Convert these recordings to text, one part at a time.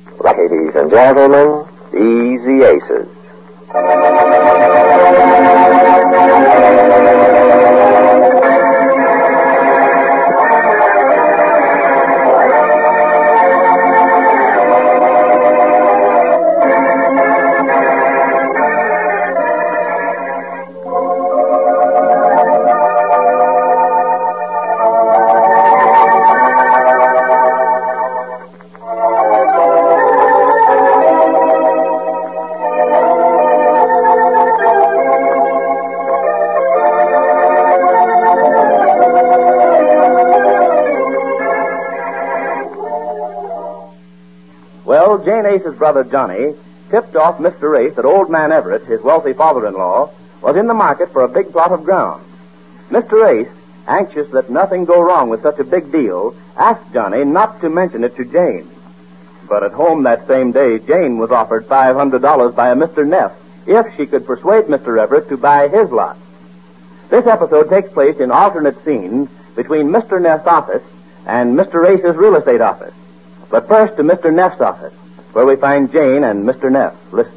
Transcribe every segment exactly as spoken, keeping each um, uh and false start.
Ladies and gentlemen, Easy Aces. Jane Ace's brother Johnny tipped off Mister Ace that old man Everett, his wealthy father-in-law, was in the market for a big plot of ground. Mister Ace, anxious that nothing go wrong with such a big deal, asked Johnny not to mention it to Jane. But at home that same day, Jane was offered five hundred dollars by a Mister Neff if she could persuade Mister Everett to buy his lot. This episode takes place in alternate scenes between Mister Neff's office and Mister Ace's real estate office. But first to Mister Neff's office, where we find Jane and Mister Neff listening.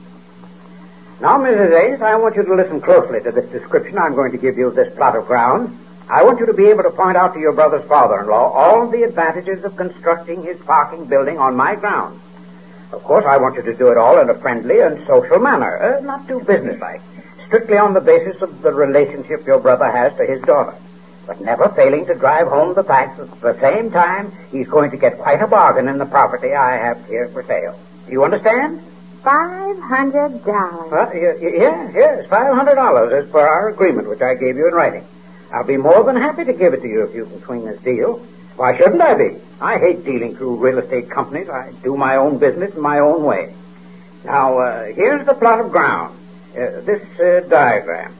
Now, Missus Ace, I want you to listen closely to this description I'm going to give you of this plot of ground. I want you to be able to point out to your brother's father-in-law all the advantages of constructing his parking building on my grounds. Of course, I want you to do it all in a friendly and social manner, uh, not too businesslike, strictly on the basis of the relationship your brother has to his daughter, but never failing to drive home the fact that at the same time he's going to get quite a bargain in the property I have here for sale. Do you understand? Five hundred dollars. Well, y- y- yes, yes, five hundred dollars as per our agreement, which I gave you in writing. I'll be more than happy to give it to you if you can swing this deal. Why shouldn't I be? I hate dealing through real estate companies. I do my own business in my own way. Now, uh, here's the plot of ground. Uh, this uh, diagram.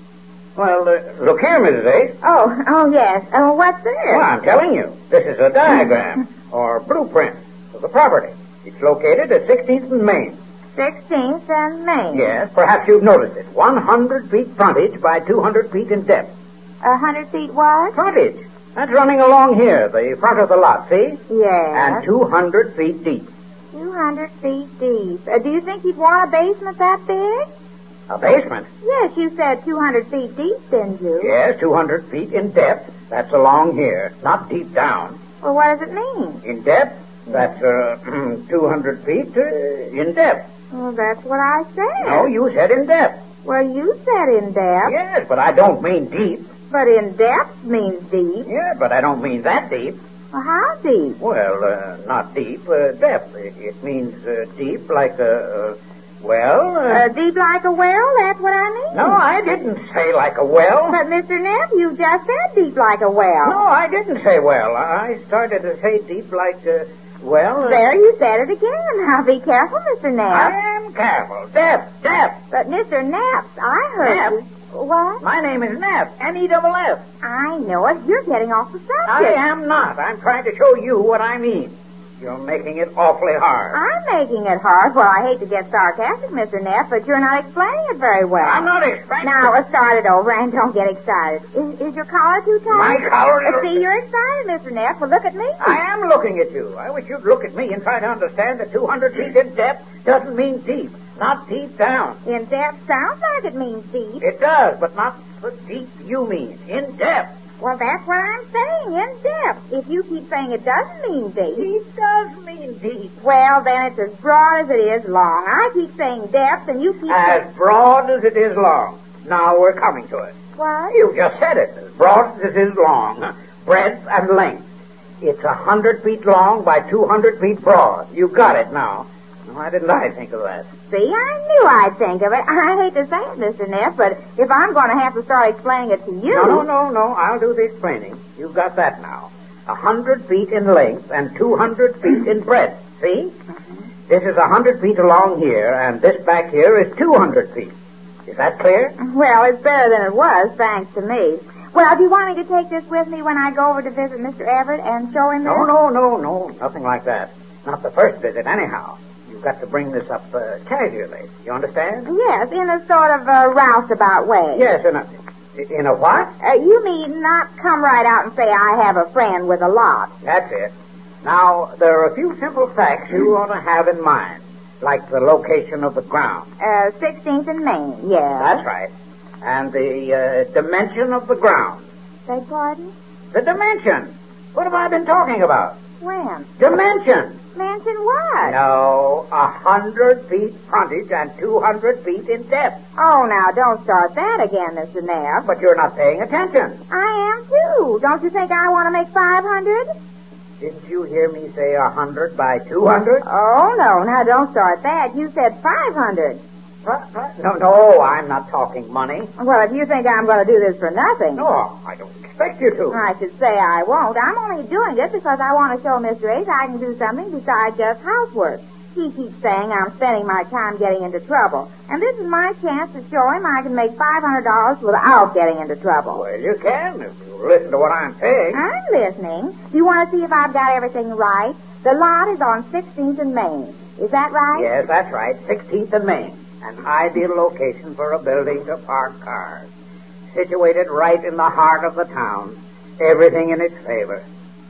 Well, uh, look here, Missus Ace. Oh, oh, yes. Oh, what's this? Well, I'm telling you. This is a diagram, or blueprint, of the property. It's located at sixteenth and Main. sixteenth and Main. Yes, perhaps you've noticed it. one hundred feet frontage by two hundred feet in depth. A hundred feet wide? Frontage. That's running along here, the front of the lot, see? Yes. And two hundred feet deep. two hundred feet deep. Uh, do you think you'd want a basement that big? A basement? Yes, you said two hundred feet deep, didn't you? Yes, two hundred feet in depth. That's along here, not deep down. Well, what does it mean? In depth? That's uh, two hundred feet uh, in depth. Well, that's what I said. No, you said in depth. Well, you said in depth. Yes, but I don't mean deep. But in depth means deep. Yeah, but I don't mean that deep. Well, how deep? Well, uh, not deep, uh, depth. It, it means uh, deep like a, uh, well... Uh, uh, deep like a well? That's what I mean. No, I didn't say like a well. But, Mister Neff, you just said deep like a well. No, I didn't say well. I started to say deep like, uh, well... Uh, there, you said it again. Now, be careful, Mister Neff. I am careful. Depth, depth. But, Mister Neff, I heard Neff? you... What? My name is Neff, N E F F. I know it. You're getting off the subject. I am not. I'm trying to show you what I mean. You're making it awfully hard. I'm making it hard. Well, I hate to get sarcastic, Mister Neff, but you're not explaining it very well. I'm not explaining. Now, uh, start it over and don't get excited. Is, is your collar too tight? My collar? Uh, see, you're excited, Mister Neff. Well, look at me. I am looking at you. I wish you'd look at me and try to understand that two hundred feet in depth doesn't mean deep. Not deep down. In depth sounds like it means deep. It does, but not the deep you mean. In depth. Well, that's what I'm saying, in depth. If you keep saying it doesn't mean deep. It does mean deep. Well, then it's as broad as it is long. I keep saying depth, and you keep As saying... broad as it is long. Now we're coming to it. What? You just said it. As broad as it is long. Breadth and length. It's a hundred feet long by two hundred feet broad. You got it now. Why didn't I think of that? See, I knew I'd think of it. I hate to say it, Mister Neff, but if I'm going to have to start explaining it to you... No, no, no, no. I'll do the explaining. You've got that now. A hundred feet in length and two hundred feet in breadth. See? Mm-hmm. This is a hundred feet along here, and this back here is two hundred feet. Is that clear? Well, it's better than it was, thanks to me. Well, do you want me to take this with me when I go over to visit Mister Everett and show him this? No, no, no, no. Nothing like that. Not the first visit, anyhow. You've got to bring this up uh, casually. You understand? Yes, in a sort of uh, roustabout way. Yes, in a... In a what? Uh, you mean not come right out and say I have a friend with a lot. That's it. Now, there are a few simple facts you ought to have in mind, like the location of the ground. Uh, sixteenth and Main, yeah. That's right. And the uh, dimension of the ground. Beg pardon? The dimension. What have I been talking about? When? Dimension. Mention what? No, a hundred feet frontage and two hundred feet in depth. Oh, now, don't start that again, Mister Neff. But you're not paying attention. I am, too. Don't you think I want to make five hundred? Didn't you hear me say a hundred by two hundred? Oh, no. Now, don't start that. You said five hundred. No, no, I'm not talking money. Well, if you think I'm going to do this for nothing... No, I don't expect you to. I should say I won't. I'm only doing it because I want to show Mister Ace I can do something besides just housework. He keeps saying I'm spending my time getting into trouble. And this is my chance to show him I can make five hundred dollars without getting into trouble. Well, you can if you listen to what I'm saying. I'm listening. Do you want to see if I've got everything right? The lot is on sixteenth and Main. Is that right? Yes, that's right. sixteenth and Main. An ideal location for a building to park cars. Situated right in the heart of the town. Everything in its favor.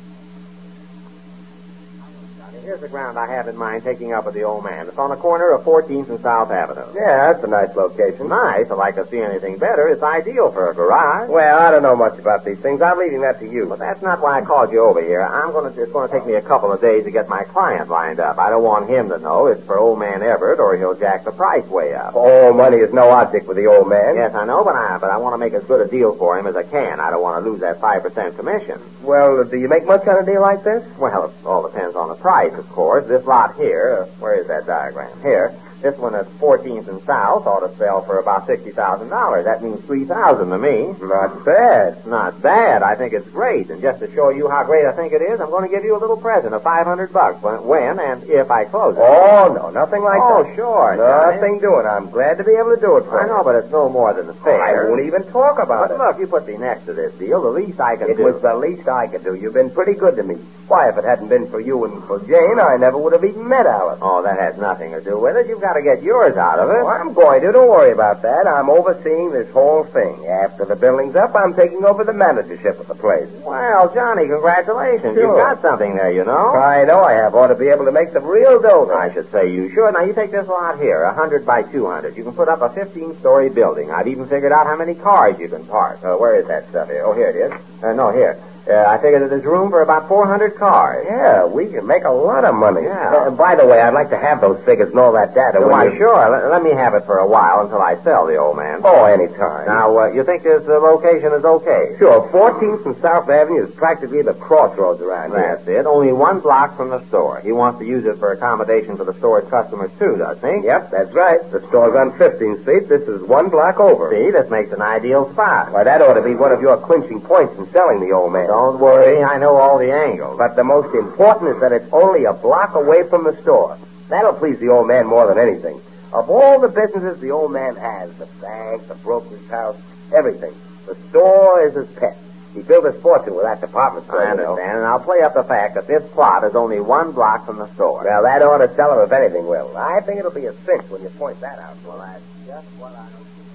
Here's the ground I have in mind taking up with the old man. It's on the corner of fourteenth and South Avenue. Yeah, that's a nice location. Nice. I'd like to see anything better. It's ideal for a garage. Well, I don't know much about these things. I'm leaving that to you. But that's not why I called you over here. I'm going to. It's going to take me a couple of days to get my client lined up. I don't want him to know it's for old man Everett, or he'll jack the price way up. Oh, money is no object with the old man. Yes, I know, but I but I want to make as good a deal for him as I can. I don't want to lose that five percent commission. Well, do you make much on a deal like this? Well, it all depends on the price, of course. This lot here, uh, where is that diagram? Here. This one at fourteenth and South ought to sell for about sixty thousand dollars. That means three thousand dollars to me. Not bad. Not bad. I think it's great. And just to show you how great I think it is, I'm going to give you a little present of five hundred bucks when, when and if I close it. Oh, no, nothing like oh, that. Oh, sure. Nothing doing. I'm glad to be able to do it for I you. know, but it's no more than fair. I won't even talk about but it. Look, you put me next to this deal. The least I can it do. It was the least I could do. You've been pretty good to me. Why, if it hadn't been for you and for Jane, I never would have even met Alice. Oh, that has nothing to do with it. You've got to get yours out of it. Oh, I'm going to. Don't worry about that. I'm overseeing this whole thing. After the building's up, I'm taking over the managership of the place. Well, Johnny, congratulations. Sure. You've got something there, you know. I know I have. Ought to be able to make some real dough. I should say you should. Now, you take this lot here, one hundred by two hundred. You can put up a fifteen-story building. I've even figured out how many cars you can park. Uh, where is that stuff here? Oh, here it is. Uh, no, here. Uh, I figured that there's room for about four hundred cars. Yeah, we can make a lot of money. Yeah. Uh, by the way, I'd like to have those figures and all that data. Why, you... sure. Let, let me have it for a while until I sell the old man. Oh, anytime. Now, uh, you think this uh, location is okay? Sure. fourteenth and South Avenue is practically the crossroads around here. That's it. Only one block from the store. He wants to use it for accommodation for the store's customers, too, doesn't he? Yep, that's right. The store's on fifteenth Street. This is one block over. See, this makes an ideal spot. Why, that ought to be one of your clinching points in selling the old man. Don't worry. I know all the angles. But the most important is that it's only a block away from the store. That'll please the old man more than anything. Of all the businesses the old man has, the bank, the brokerage house, everything, the store is his pet. He built his fortune with that department store. I understand, you know. And I'll play up the fact that this plot is only one block from the store. Well, that ought to sell him if anything will. I think it'll be a cinch when you point that out. Well, that's just what I...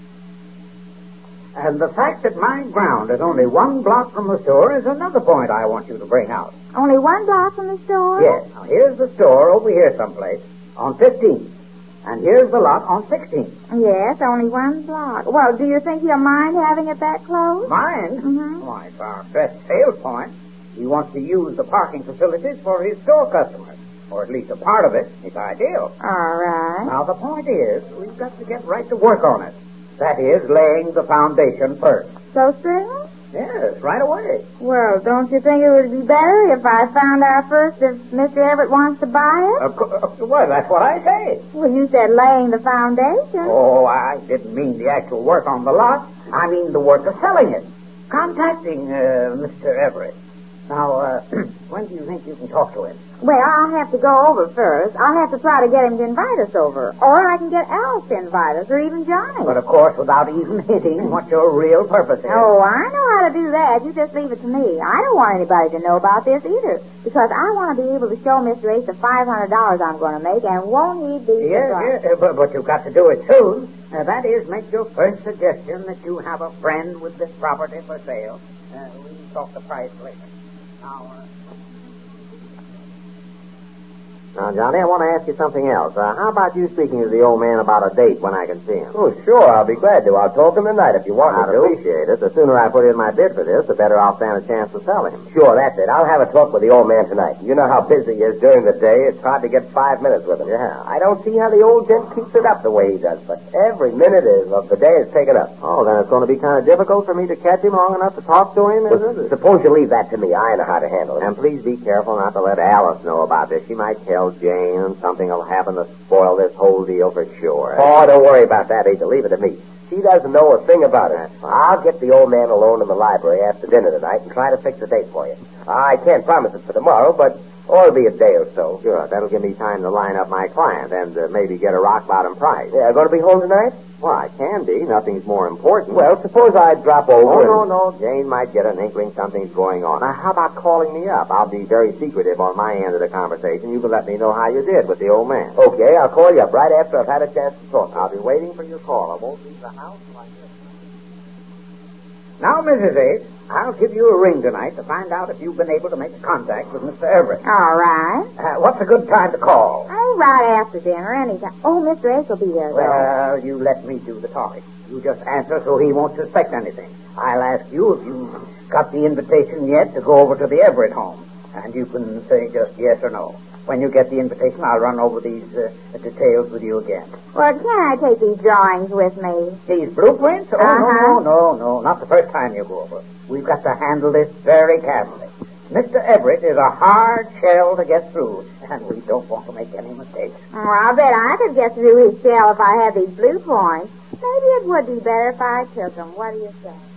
And the fact that my ground is only one block from the store is another point I want you to bring out. Only one block from the store? Yes. Now, here's the store over here someplace on fifteenth. And here's the lot on sixteenth. Yes, only one block. Well, do you think he'll mind having it that close? Mind? Mm-hmm. Why, it's our best sales point. He wants to use the parking facilities for his store customers. Or at least a part of it. It's ideal. All right. Now, the point is, we've got to get right to work on it. That is, laying the foundation first. So soon? Yes, right away. Well, don't you think it would be better if I found out first if Mister Everett wants to buy it? Of course, well, that's what I say. Well, you said laying the foundation. Oh, I didn't mean the actual work on the lot. I mean the work of selling it. Contacting uh, Mister Everett. Now, uh, when do you think you can talk to him? Well, I'll have to go over first. I'll have to try to get him to invite us over. Or I can get Alice to invite us, or even Johnny. But, of course, without even hinting what your real purpose is. Oh, I know how to do that. You just leave it to me. I don't want anybody to know about this either. Because I want to be able to show Mister Ace the five hundred dollars I'm going to make, and won't he be Yes, surprised? yes, but, but you've got to do it soon. Uh, that is, make your first suggestion that you have a friend with this property for sale. Uh, we can talk the price later. Now, uh... Now, Johnny, I want to ask you something else. Uh, how about you speaking to the old man about a date when I can see him? Oh, sure, I'll be glad to. I'll talk to him tonight if you want I'd me to. appreciate it. The sooner I put in my bid for this, the better I'll stand a chance to sell him. Sure, that's it. I'll have a talk with the old man tonight. You know how busy he is during the day. It's hard to get five minutes with him. Yeah. I don't see how the old gent keeps it up the way he does, but every minute is of the day is taken up. Oh, then it's going to be kind of difficult for me to catch him long enough to talk to him, Well, is it? suppose you leave that to me. I know how to handle it. And please be careful not to let Alice know about this. She might tell Jane, and something will happen to spoil this whole deal for sure. Oh, don't worry about that, Ada. Leave it to me. She doesn't know a thing about it. I'll get the old man alone in the library after dinner tonight and try to fix a date for you. I can't promise it for tomorrow, but oh, it'll be a day or so. Sure, that'll give me time to line up my client and uh, maybe get a rock-bottom price. Yeah, going to be home tonight? Well, I can be. Nothing's more important. Well, suppose I drop over. Oh, and... no, no. Jane might get an inkling something's going on. Now, how about calling me up? I'll be very secretive on my end of the conversation. You can let me know how you did with the old man. Okay, I'll call you up right after I've had a chance to talk. I'll be waiting for your call. I won't leave the house like this. Now, Missus Ace, I'll give you a ring tonight to find out if you've been able to make contact with Mister Everett. All right. Uh, what's a good time to call? Oh, right after dinner, anytime. Oh, Mister Ace will be there, though. Well, you let me do the talking. You just answer so he won't suspect anything. I'll ask you if you got the invitation yet to go over to the Everett home. And you can say just yes or no. When you get the invitation, I'll run over these uh, details with you again. Well, can I take these drawings with me? These blueprints? Oh, Uh-huh. no, no, no, not the first time you go over. We've got to handle this very carefully. Mister Everett is a hard shell to get through, and we don't want to make any mistakes. Oh, I'll bet I could get through his shell if I had these blue points. Maybe it would be better if I took them. What do you say?